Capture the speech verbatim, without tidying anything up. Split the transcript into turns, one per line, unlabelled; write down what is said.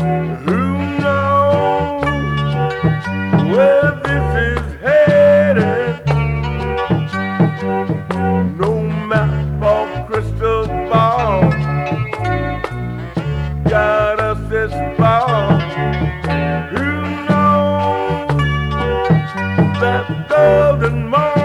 Who knows where this is headed? No map or crystal ball got us this far. Who knows that golden